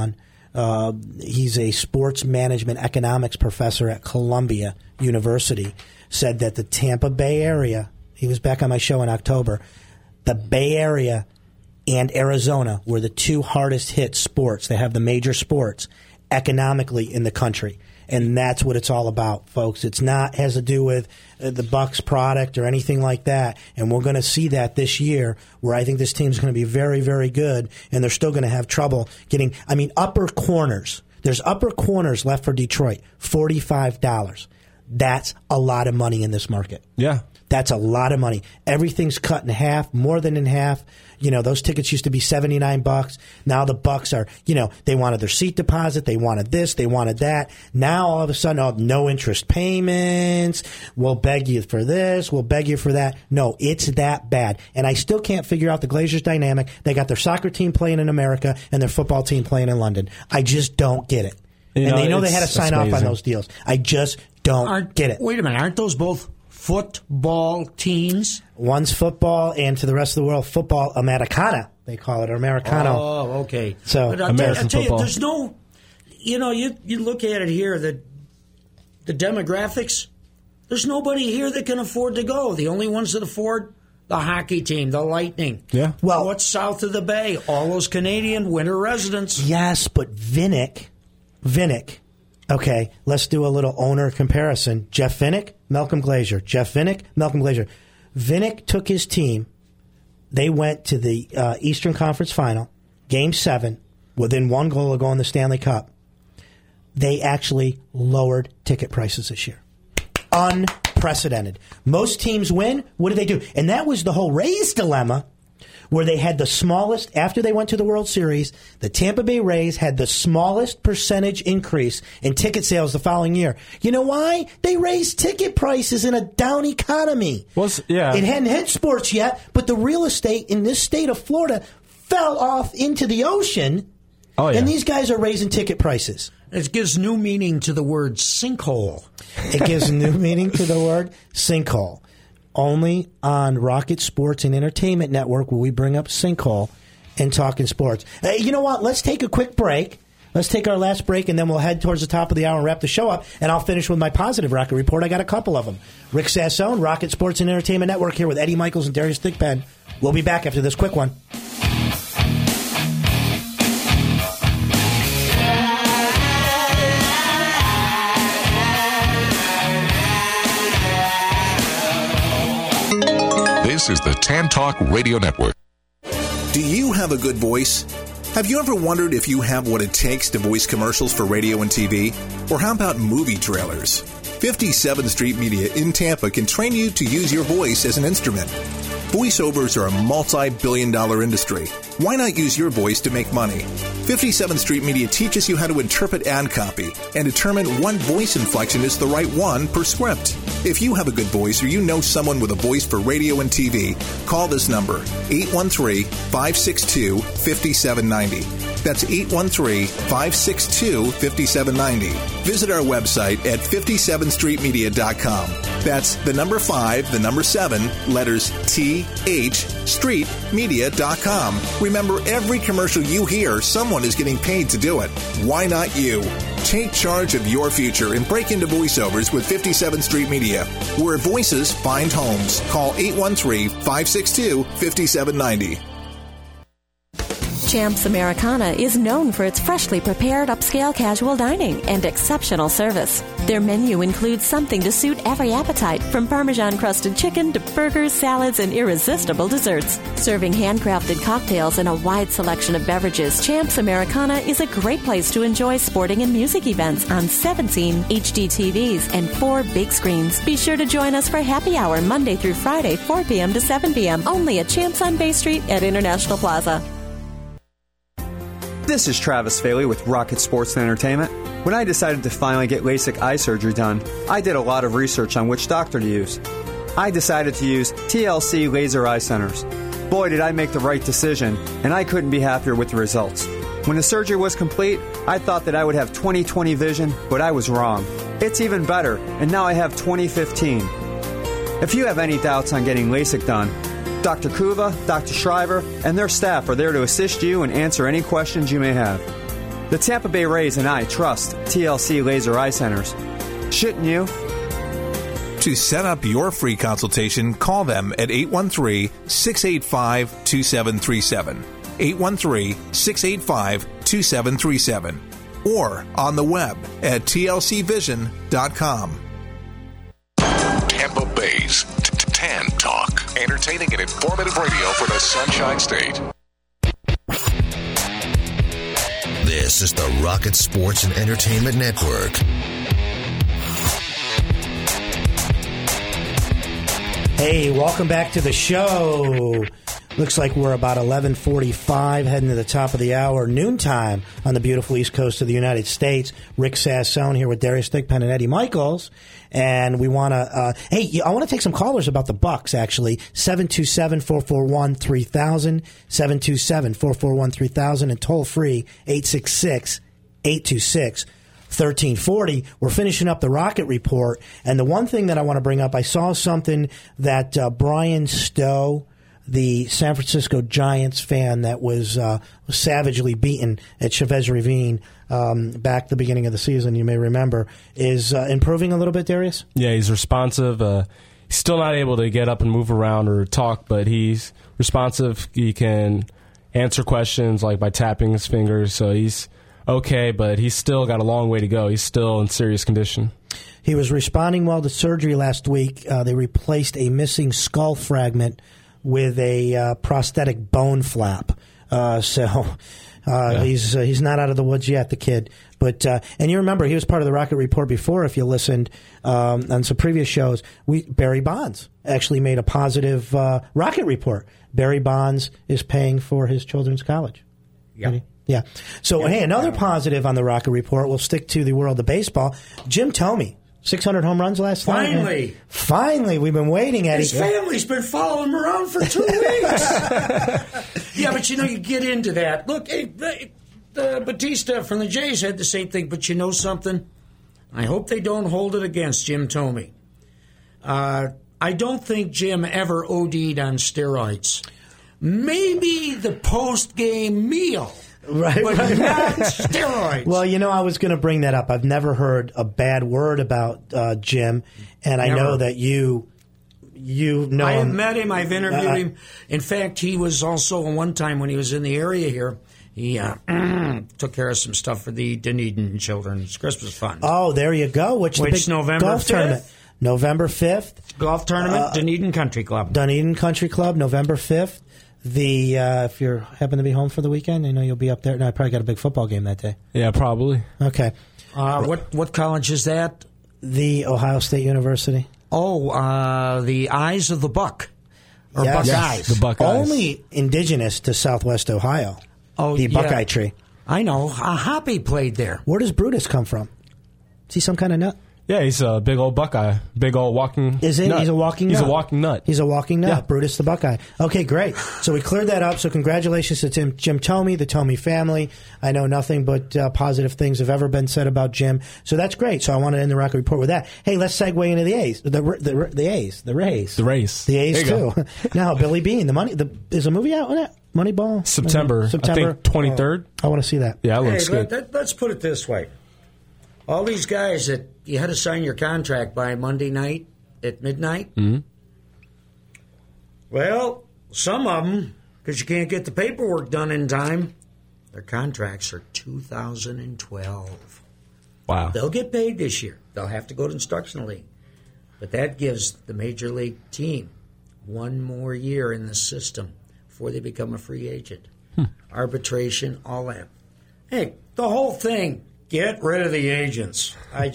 he's a sports management economics professor at Columbia University, said that the Tampa Bay area, he was back on my show in October, the Bay Area and Arizona were the two hardest hit sports. They have the major sports economically in the country. And that's what it's all about, folks. It's not has to do with the Bucs product or anything like that. And we're going to see that this year, where I think this team's going to be very, very good, and they're still going to have trouble getting. I mean, upper corners. There's upper corners left for Detroit, $45. That's a lot of money in this market. Yeah. That's a lot of money. Everything's cut in half, more than in half. You know, those tickets used to be $79. Now the Bucs are, you know, they wanted their seat deposit. They wanted this. They wanted that. Now all of a sudden, oh, no interest payments. We'll beg you for this. We'll beg you for that. No, it's that bad. And I still can't figure out the Glazers dynamic. They got their soccer team playing in America and their football team playing in London. I just don't get it. And they know they had to sign off on those deals. I just don't get it. Wait a minute. Aren't those both football teams? One's football, and to the rest of the world, football Americana. They call it, or Americano. Oh, okay. So American football. There's no, you know, you look at it here, the demographics. There's nobody here that can afford to go. The only ones that afford, the hockey team, the Lightning. Yeah. Well, what's south of the Bay? All those Canadian winter residents. Yes, but Vinnick. Okay, let's do a little owner comparison. Jeff Vinnick, Malcolm Glazer. Jeff Vinnick, Malcolm Glazer. Vinnick took his team. They went to the Eastern Conference Final, Game 7, within one goal of going to the Stanley Cup. They actually lowered ticket prices this year. Unprecedented. Most teams win. What do they do? And that was the whole Rays dilemma, where they had the smallest, after they went to the World Series, the Tampa Bay Rays had the smallest percentage increase in ticket sales the following year. You know why? They raised ticket prices in a down economy. It hadn't hit sports yet, but the real estate in this state of Florida fell off into the ocean, and these guys are raising ticket prices. It gives new meaning to the word sinkhole. It gives new meaning to the word sinkhole. Only on Rocket Sports and Entertainment Network will we bring up Sinkhole and Talking Sports. You know what? Let's take a quick break. Let's take our last break, and then we'll head towards the top of the hour and wrap the show up. And I'll finish with my positive Rocket report. I got a couple of them. Rick Sassone, Rocket Sports and Entertainment Network, here with Eddie Michaels and Darius Thigpen. We'll be back after this quick one. This is the Tan Talk Radio Network. Do you have a good voice? Have you ever wondered if you have what it takes to voice commercials for radio and TV? Or how about movie trailers? 57th Street Media in Tampa can train you to use your voice as an instrument. Voiceovers are a multi-billion-dollar industry. Why not use your voice to make money? 57th Street Media teaches you how to interpret ad copy and determine what voice inflection is the right one per script. If you have a good voice or you know someone with a voice for radio and TV, call this number, 813-562-5790. That's 813-562-5790. Visit our website at 57streetmedia.com. That's the number 5, the number 7, letters TH, streetmedia.com. Remember, every commercial you hear, someone is getting paid to do it. Why not you? Take charge of your future and break into voiceovers with 57th Street Media, where voices find homes. Call 813-562-5790. Champs Americana is known for its freshly prepared upscale casual dining and exceptional service. Their menu includes something to suit every appetite, from Parmesan-crusted chicken to burgers, salads, and irresistible desserts. Serving handcrafted cocktails and a wide selection of beverages, Champs Americana is a great place to enjoy sporting and music events on 17 HD TVs and 4 big screens. Be sure to join us for happy hour Monday through Friday, 4 p.m. to 7 p.m. only at Champs on Bay Street at International Plaza. This is Travis Faley with Rocket Sports and Entertainment. When I decided to finally get LASIK eye surgery done, I did a lot of research on which doctor to use. I decided to use TLC Laser Eye Centers. Boy, did I make the right decision, and I couldn't be happier with the results. When the surgery was complete, I thought that I would have 20/20 vision, but I was wrong. It's even better, and now I have 20/15. If you have any doubts on getting LASIK done, Dr. Kuva, Dr. Shriver, and their staff are there to assist you and answer any questions you may have. The Tampa Bay Rays and I trust TLC Laser Eye Centers. Shouldn't you? To set up your free consultation, call them at 813-685-2737. 813-685-2737. Or on the web at tlcvision.com. Tampa Bay's Tan Talk. Entertaining and informative radio for the Sunshine State. This is the Rocket Sports and Entertainment Network. Hey, welcome back to the show. Looks like we're about 11:45, heading to the top of the hour, noontime on the beautiful East Coast of the United States. Rick Sassone here with Darius Thigpen and Eddie Michaels. And we want to, I want to take some callers about the Bucks, actually. 727-441-3000, 727-441-3000, and toll free 866-826-1340. We're finishing up the Rocket Report. And the one thing that I want to bring up, I saw something that Brian Stowe, the San Francisco Giants fan that was savagely beaten at Chavez Ravine back at the beginning of the season, you may remember, is improving a little bit, Darius? Yeah, he's responsive. He's still not able to get up and move around or talk, but he's responsive. He can answer questions like by tapping his fingers, so he's okay, but he's still got a long way to go. He's still in serious condition. He was responding well to surgery last week. They replaced a missing skull fragment with a prosthetic bone flap. He's not out of the woods yet, the kid. But and you remember, he was part of the Rocket Report before, if you listened on some previous shows. Barry Bonds actually made a positive Rocket Report. Barry Bonds is paying for his children's college. Yeah. Yeah. So, hey, another positive on the Rocket Report. We'll stick to the world of baseball. Jim Thome. 600 home runs last night. Finally, we've been waiting, Eddie. His family's been following him around for 2 weeks. Yeah, but you get into that. Look, Batista from the Jays had the same thing, but you know something? I hope they don't hold it against Jim Thome. I don't think Jim ever OD'd on steroids. Maybe the post-game meal. Right, but not steroids. Well, I was going to bring that up. I've never heard a bad word about Jim, and I know that you know I have him. met him. I've interviewed him. In fact, he was also one time when he was in the area here. He took care of some stuff for the Dunedin Children's Christmas Fund. Oh, there you go. Which the big November golf 5th? Tournament. November 5th. Golf tournament, Dunedin Country Club. Dunedin Country Club, November 5th. If you happen to be home for the weekend, I know you'll be up there. No, I probably got a big football game that day. Yeah, probably. Okay. What college is that? The Ohio State University. Oh, the Eyes of the Buck. Or Yes. Buckeyes. The Buckeyes. Only indigenous to Southwest Ohio. Oh, the yeah. Buckeye tree. I know. Hoppy played there. Where does Brutus come from? Is he some kind of nut? Yeah, he's a big old Buckeye. Big old walking Is it? nut. He's a walking nut. He's a walking nut. He's a walking nut. Yeah. Brutus the Buckeye. Okay, great. So we cleared that up. So congratulations to Jim Thome, the Thome family. I know nothing but positive things have ever been said about Jim. So that's great. So I want to end the Rocket Report with that. Hey, let's segue into the A's. The A's. The Rays. The Rays. The A's, There you too. Now, Billy Bean. Is a movie out on that? Moneyball? September. I think 23rd. I want to see that. Yeah, that looks good. Let's put it this way. All these guys that you had to sign your contract by Monday night at midnight. Mm-hmm. Well, some of them, because you can't get the paperwork done in time, their contracts are 2012. Wow. They'll get paid this year. They'll have to go to instructional league. But that gives the major league team one more year in the system before they become a free agent. Arbitration, all that. Hey, the whole thing. Get rid of the agents.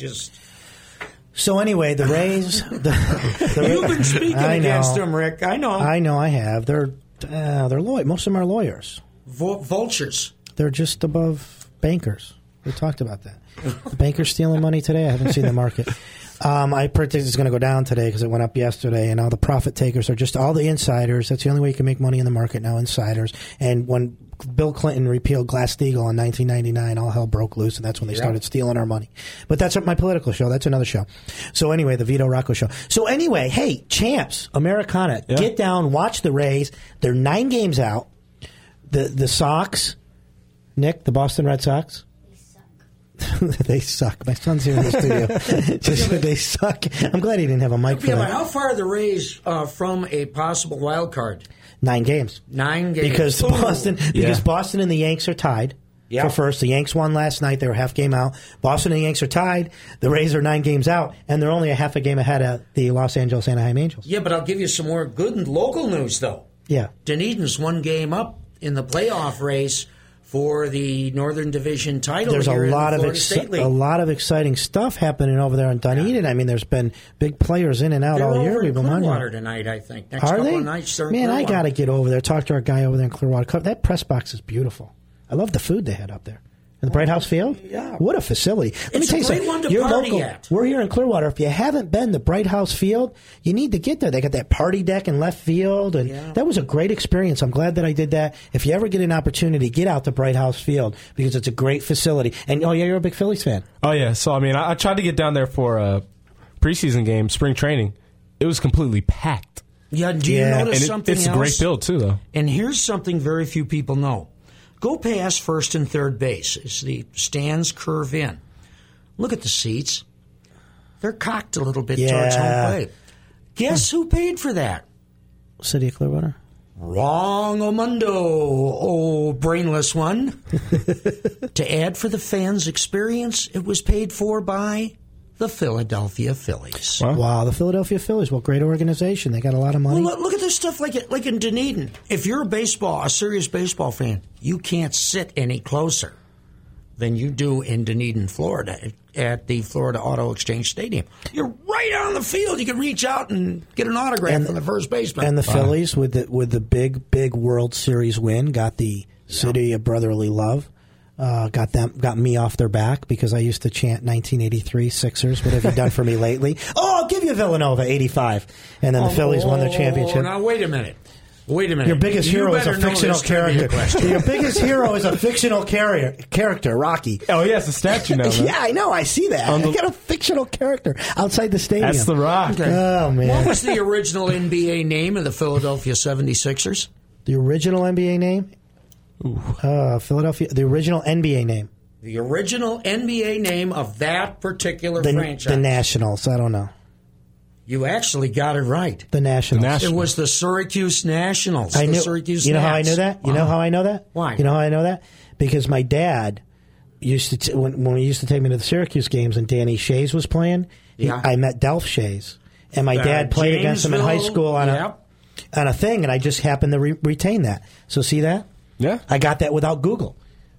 So anyway, the Rays. You've been speaking against them, Rick. I know. I have. They're lawyers. Most of them are lawyers. Vultures. They're just above bankers. We talked about that. The bankers stealing money today. I haven't seen the market. I predict it's going to go down today because it went up yesterday, and all the profit takers are just all the insiders. That's the only way you can make money in the market now, insiders. And when Bill Clinton repealed Glass-Steagall in 1999, all hell broke loose, and that's when they started stealing our money. But that's my political show. That's another show. So anyway, the Vito Rocco show. So anyway, hey, champs, Americana, get down, watch the Rays. They're 9 games out. The Sox, Nick, the Boston Red Sox, They suck. My son's here in the studio. Just they suck. I'm glad he didn't have a mic for Yeah, but that. how far are the Rays from a possible wild card? 9 games. 9 games. Because Boston and the Yanks are tied for first. The Yanks won last night. They were half game out. Boston and the Yanks are tied. The Rays are 9 games out, and they're only a half a game ahead of the Los Angeles Anaheim Angels. Yeah, but I'll give you some more good local news, though. Yeah. Dunedin's 1 game up in the playoff race for the Northern Division title. There's here a lot in of the Florida State League. a lot of exciting stuff happening over there in Dunedin. I mean, there's been big players in and out They're all year. over in We've been wondering. Clearwater tonight, I think. Next Are couple they? of nights, they're in Man, I Clearwater. got to get over there. Talk to our guy over there in Clearwater. That press box is beautiful. I love the food they had up there. In the Bright House Field? Yeah. What a facility. Let me It's tell a you great something. one to You're party local. at. We're here in Clearwater. If you haven't been to Bright House Field, you need to get there. They got that party deck in left field, and that was a great experience. I'm glad that I did that. If you ever get an opportunity, get out to Bright House Field because it's a great facility. And, you're a big Phillies fan. Oh, yeah. So, I mean, I tried to get down there for a preseason game, spring training. It was completely packed. Yeah, do you notice And something it's else? a great field, too, though. And here's something very few people know. Go past first and third base as the stands curve in. Look at the seats. They're cocked a little bit towards home plate. Guess who paid for that? City of Clearwater? Wrong, Omundo, oh brainless one. To add for the fans' experience, it was paid for by the Philadelphia Phillies. Wow, the Philadelphia Phillies. Well, great organization. They got a lot of money. Well, look at this stuff like in Dunedin. If you're a serious baseball fan, you can't sit any closer than you do in Dunedin, Florida, at the Florida Auto Exchange Stadium. You're right on the field. You can reach out and get an autograph from the first baseman. And the Phillies, with the big World Series win, got the city of brotherly love. Got me off their back because I used to chant 1983 Sixers. What have you done for me lately? Oh, I'll give you Villanova 85, and then the Phillies won their championship. Now wait a minute. Your biggest hero is a fictional character. Your biggest hero is a fictional character, Rocky. Oh, he has a statue now. Yeah, I know. I see that. I got a fictional character outside the stadium. That's the Rock. Okay. Oh, man. What was the original NBA name of the Philadelphia 76ers? The original NBA name? Philadelphia. The original NBA name. The original NBA name of that particular franchise. The Nationals. I don't know. You actually got it right. The Nationals. It was the Syracuse Nationals. I knew. Syracuse you know Nats. how I know that? You know how I know that? Why? You know how I know that? Because my dad used to when he used to take me to the Syracuse games and Danny Shays was playing. I met Delph Shays, and my dad played against him in high school on a thing, and I just happened to retain that. So see that? Yeah, I got that without Google.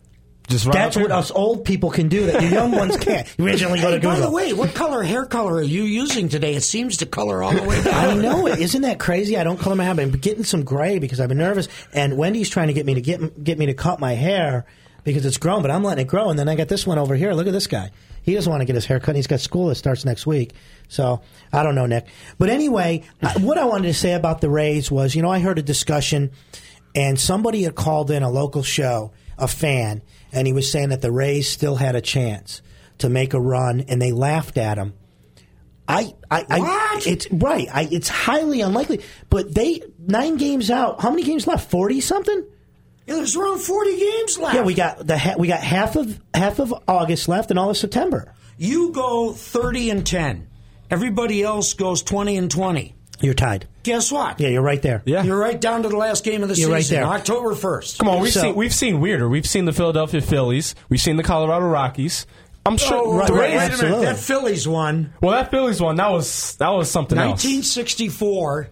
That's what us old people can do that the young ones can't. You originally go to Google. By the way, what hair color are you using today? It seems to color all the way down. I know it. Isn't that crazy? I don't color my hair. I'm getting some gray because I've been nervous. And Wendy's trying to get me to cut my hair because it's grown, but I'm letting it grow. And then I got this one over here. Look at this guy. He doesn't want to get his hair cut. And he's got school that starts next week. So I don't know, Nick. But anyway, what I wanted to say about the Rays was, I heard a discussion, and somebody had called in a local show, a fan, and he was saying that the Rays still had a chance to make a run, and they laughed at him. What? It's right. It's highly unlikely. But 9 games out. How many games left? 40 something. Yeah, there's around 40 games left. Yeah, we got half of August left and all of September. You go 30-10. Everybody else goes 20-20. You're tied. Guess what? Yeah, you're right there. Yeah. You're right down to the last game of the season, right there. October 1st. Come on, we've seen weirder. We've seen the Philadelphia Phillies. We've seen the Colorado Rockies. I'm sure. Wait a minute. absolutely. That Phillies one. Well, that Phillies one, that was something else. 1964,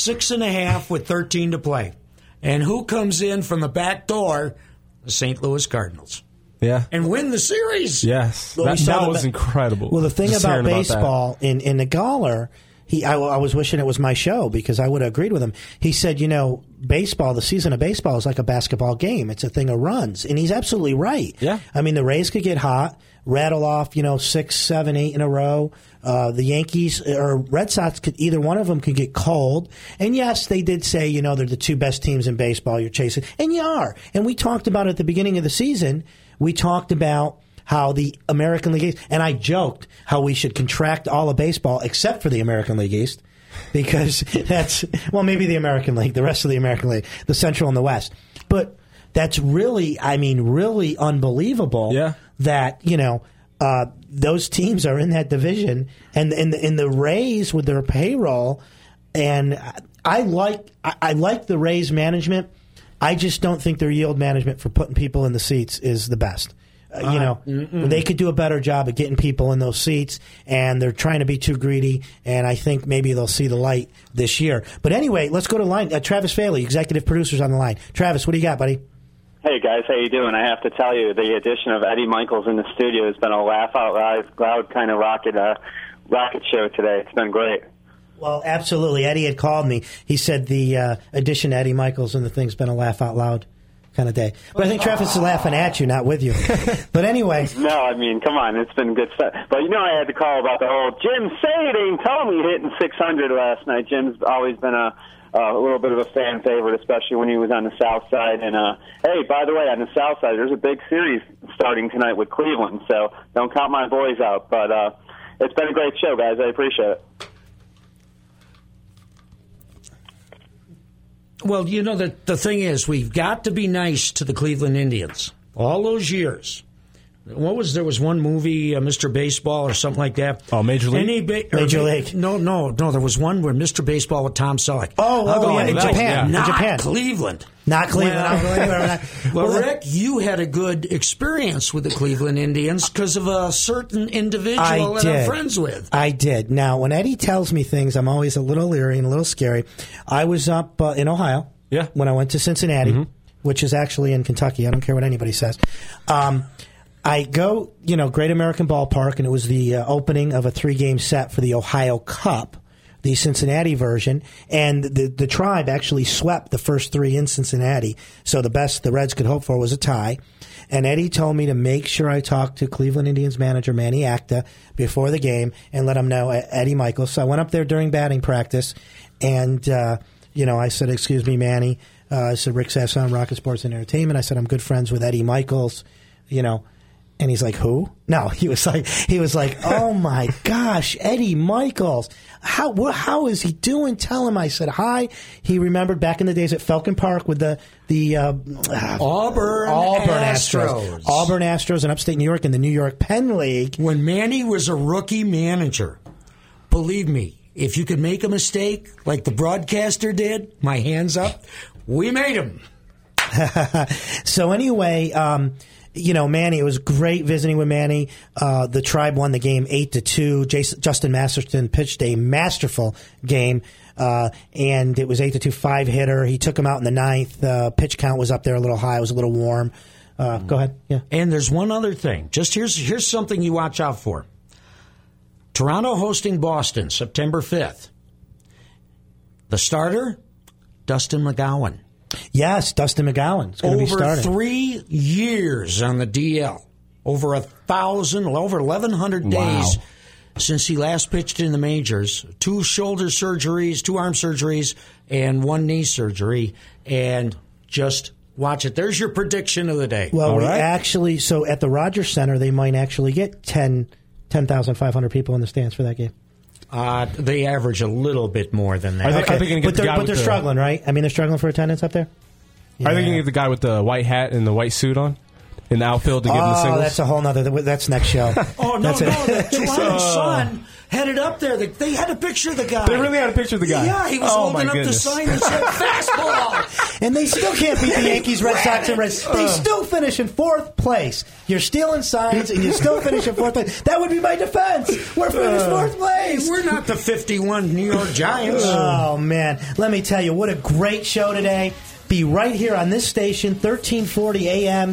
6.5 with 13 to play. And who comes in from the back door? The St. Louis Cardinals. Yeah. And win the series. Yes. Well, that was incredible. Well, the thing Just about hearing baseball, in the Gawler, I was wishing it was my show because I would have agreed with him. He said, baseball, the season of baseball is like a basketball game. It's a thing of runs. And he's absolutely right. Yeah. I mean, the Rays could get hot, rattle off, 6, 7, 8 in a row. The Yankees or Red Sox either one of them could get cold. And yes, they did say, they're the 2 best teams in baseball you're chasing. And you are. And we talked about at the beginning of the season, we talked about how the American League East, and I joked how we should contract all of baseball except for the American League East, because maybe the American League, the rest of the American League, the Central and the West. But that's really, really unbelievable that, those teams are in that division, and in the Rays with their payroll, and I like the Rays management. I just don't think their yield management for putting people in the seats is the best. They could do a better job of getting people in those seats, and they're trying to be too greedy, and I think maybe they'll see the light this year. But anyway, let's go to line. Travis Faley, executive producer's on the line. Travis, what do you got, buddy? Hey, guys, how you doing? I have to tell you, the addition of Eddie Michaels in the studio has been a laugh-out-loud kind of rocket show today. It's been great. Well, absolutely. Eddie had called me. He said the addition of Eddie Michaels in the thing's been a laugh-out-loud kind of day. But I think Travis is laughing at you, not with you. But anyway. No, I mean, come on, it's been good stuff. But I had to call about the whole Jim Say It Ain't Tommy hitting 600 last night. Jim's always been a little bit of a fan favorite, especially when he was on the South Side. And, hey, by the way, on the South Side, there's a big series starting tonight with Cleveland, so don't count my boys out. But it's been a great show, guys. I appreciate it. Well, the thing is, we've got to be nice to the Cleveland Indians. All those years. There was one movie, Mr. Baseball or something like that. Oh, Major League? Major League. No. There was one where Mr. Baseball with Tom Selleck. In Japan. Not in Japan. Cleveland. Not Cleveland. Well, Rick, you had a good experience with the Cleveland Indians because of a certain individual that I'm friends with. I did. Now, when Eddie tells me things, I'm always a little leery and a little scary. I was up in Ohio when I went to Cincinnati, which is actually in Kentucky. I don't care what anybody says. I go, Great American Ballpark, and it was the opening of a 3-game set for the Ohio Cup, the Cincinnati version, and the Tribe actually swept the first 3 in Cincinnati, so the best the Reds could hope for was a tie. And Eddie told me to make sure I talked to Cleveland Indians manager Manny Acta before the game and let him know Eddie Michaels. So I went up there during batting practice, and I said, "Excuse me, Manny." I said, "Rick Sasson, Rocket Sports and Entertainment." I said, "I'm good friends with Eddie Michaels," And he's like, "Who?" No, he was like, "Oh my gosh, Eddie Michaels! How is he doing?" Tell him I said hi. He remembered back in the days at Falcon Park with the Auburn Astros in upstate New York in the New York Penn League. When Manny was a rookie manager, believe me, if you could make a mistake like the broadcaster did, my hands up, we made him. So anyway. Manny, it was great visiting with Manny. The Tribe won the game 8-2. Justin Masterson pitched a masterful game, and it was 8-2, 5-hitter. He took him out in the 9th. Pitch count was up there a little high. It was a little warm. Go ahead. Yeah. And there's one other thing. Just here's something you watch out for. Toronto hosting Boston, September 5th. The starter, Dustin McGowan. Yes, Dustin McGowan is going to be starting. Over 3 years on the DL. Over 1,100 days since he last pitched in the majors. 2 shoulder surgeries, 2 arm surgeries, and 1 knee surgery. And just watch it. There's your prediction of the day. Well, actually, so at the Rogers Center, they might actually get 10,500 people in the stands for that game. They average a little bit more than that. But they're struggling, right? I mean, they're struggling for attendance up there? Yeah. Are they going to get the guy with the white hat and the white suit on in the outfield to give him the singles? That's a whole nother. That's next show. The Toronto Sun had it up there. They had a picture of the guy. They really had a picture of the guy? Yeah, he was holding up the sign that said fastball. And they still can't beat the Yankees, Red Sox, and Reds. They still finish in 4th place. You're stealing signs, and you still finish in 4th place. That would be my defense. We're finished 4th place. We're not the 51 New York Giants. Oh, man. Let me tell you, what a great show today. Be right here on this station, 1340 AM,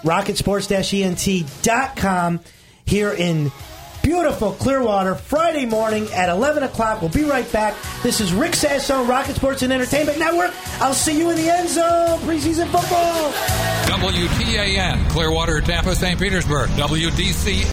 rocketsports-ent.com, here in beautiful Clearwater, Friday morning at 11 o'clock. We'll be right back. This is Rick Sasson, Rocket Sports and Entertainment Network. I'll see you in the end zone. Preseason football. WTAN, Clearwater, Tampa, St. Petersburg. WDC.